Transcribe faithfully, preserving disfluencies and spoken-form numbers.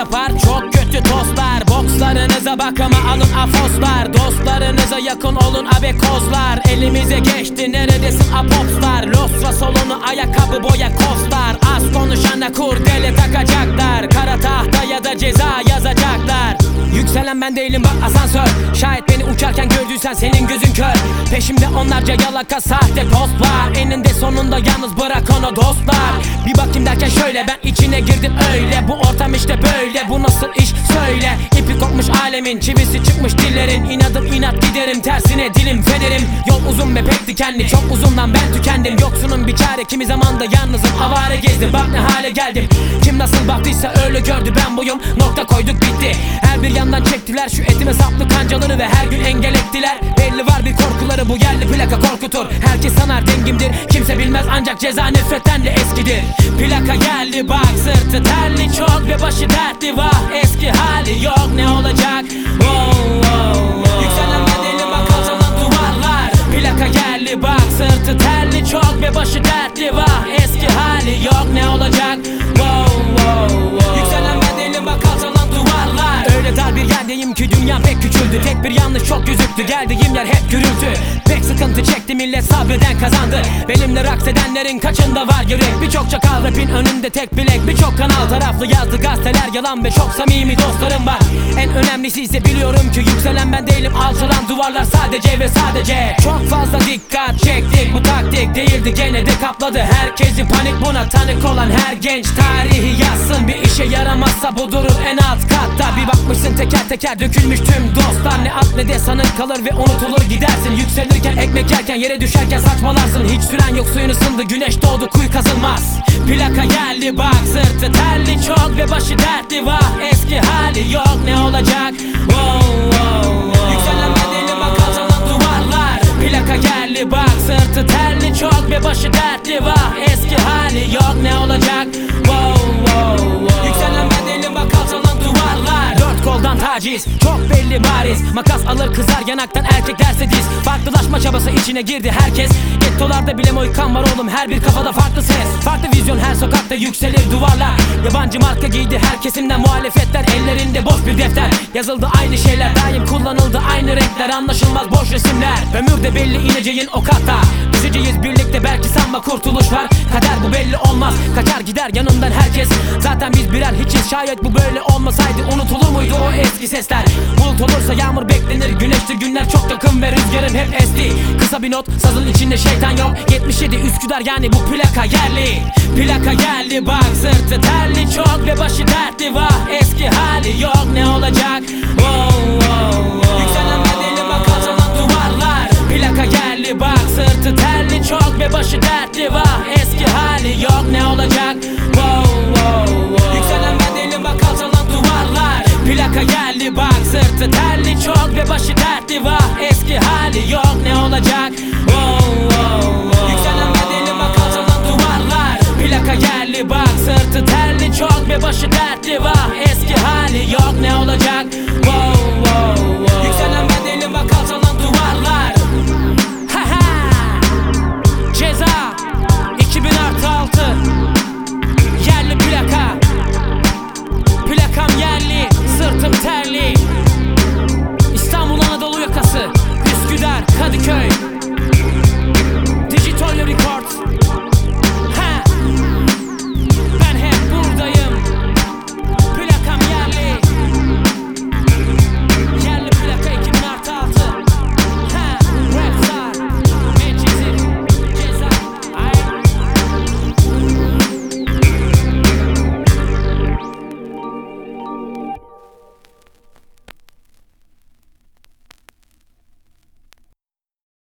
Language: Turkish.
yapar çok kötü tostlar. Bokslarınıza bakama alın afoslar. Dostlarınıza yakın olun abekozlar. Elimize geçti neredesin apopslar. Losra solunu ayakkabı boya kostar. Az konuşana kurdele takacaklar. Kara tahta ya da ceza yazacaklar. Yükselen ben değilim bak asansör. Şayet beni uçarken gördüysen senin gözün kör. Peşimde onlarca yalaka sahte post var. Eninde sonunda yalnız bırak onu dostlar. Bir bakayım derken şöyle ben içine girdim öyle. Bu ortam işte böyle, bu nasıl iş söyle. İpi kopmuş alemin, çivisi çıkmış dillerin. İnadım inat giderim tersine dilim fenerim. Yol uzun ve pek dikenli, çok uzundan ben tükendim. Yoksunun bir çare, kimi zaman da yalnızım, avare gezdim. Bak ne hale geldim, kim nasıl baktıysa öyle gördü, ben buyum. Nokta koyduk bitti. Her bir yandan çektiler şu etime saplı kancaları ve her gün engel ettiler. Belli var bir korkuları, bu yerli plaka korkutur. Herkes sanar dengimdir, kimse bilmez ancak ceza nefretten de eskidir. Plaka geldi bak, sırtı terli çok ve başı dertli, vah eski hali yok, ne olacak? Oh, oh, oh. Yükselen bedeli bak alçalan duvarlar. Plaka geldi bak, sırtı terli çok ve başı dertli, vah eski hali yok, ne olacak? Oh, oh, oh. Yükselen bedeli bak alçalan duvarlar. Öyle dar bir yerdeyim ki dünya pek küçüldü. Tek bir yanlış çok gözüktü, geldiğim yer hep gürültü. Pek sıkıntı çekti millet, sabreden kazandı. Benimle raks edenlerin kaçında var yürek. Birçok çakal rapin önünde tek bilek. Birçok kanal taraflı yazdı gazeteler yalan ve çok samimi dostlarım var. En önemlisi ise biliyorum ki yükselen ben değilim, alçalan duvarlar sadece ve sadece. Çok fazla dikkat çektik, bu taktik değildi, gene de kapladı herkesi panik. Buna tanık olan her genç tarihi yazsın. Bir işe yaramazsa bu durur en alt katta. Bir bakmışsın teker teker dökülmüş tüm dostlar. Ne at ne de sanır kalır ve unutulur gidersin. Yükselirken ekmek yerken yere düşerken saçmalarsın. Hiç süren yok, suyun ısındı, güneş doğdu, kuyu kazılmaz. Plaka geldi bak, sırtı terli çok ve başı dertli, vah eski hali yok, ne olacak? Oh, oh, oh. Yükselen bedeli bak alçalan duvarlar. Plaka geldi bak, sırtı terli çok ve başı dertli, vah eski hali yok, ne olacak? Oh, oh, oh. Yükselen bedeli bak alçalan duvarlar. Dört koldan taciz çok belli bariz. Makas alır kızar yanaktan, erkek derse diz. Farklılaşma çabası içine girdi herkes. Gettolarda bile moykan var oğlum, her bir kafada farklı ses. Farklı vizyon, her sokakta yükselir duvarlar. Yabancı marka giydi her kesimden muhalefetler. Ellerinde boş bir defter, yazıldı aynı şeyler. Daim kullanıldı aynı renkler, anlaşılmaz boş resimler. Ömür de belli, ineceğin o katta. Düşeceğiz birlikte, belki sanma kurtuluş var. Kader bu belli olmaz, kaçar gider yanından herkes. Zaten biz birer hiçiz, şayet bu böyle olmasaydı unutulur muydu o eski sesler? Bulut olursa yağmur beklenir, güneştir günler çok yakın ve rüzgarın hep esti. Kısa bir not, sazın içinde şeytan yok. Yetmiş yedi Üsküdar, yani bu plaka yerli. Plaka geldi bak, sırtı terli çok ve başı dertli, vah eski hali yok, ne olacak? Oh, oh, oh. Yükselen bedeli bak alçalan duvarlar. Plaka geldi bak, sırtı terli çok ve başı dertli, vah eski hali yok, ne olacak? Oh, oh, oh. Yükselen bedeli bak alçalan duvarlar. Plaka geldi bak, sırtı terli çok ve başı dertli, vah eski hali yok, ne olacak? Oh, oh, oh. Yükselen bedeli bak alçalan duvarlar. Plaka geldi bak, sırtı terli çok ve başı dertli, vah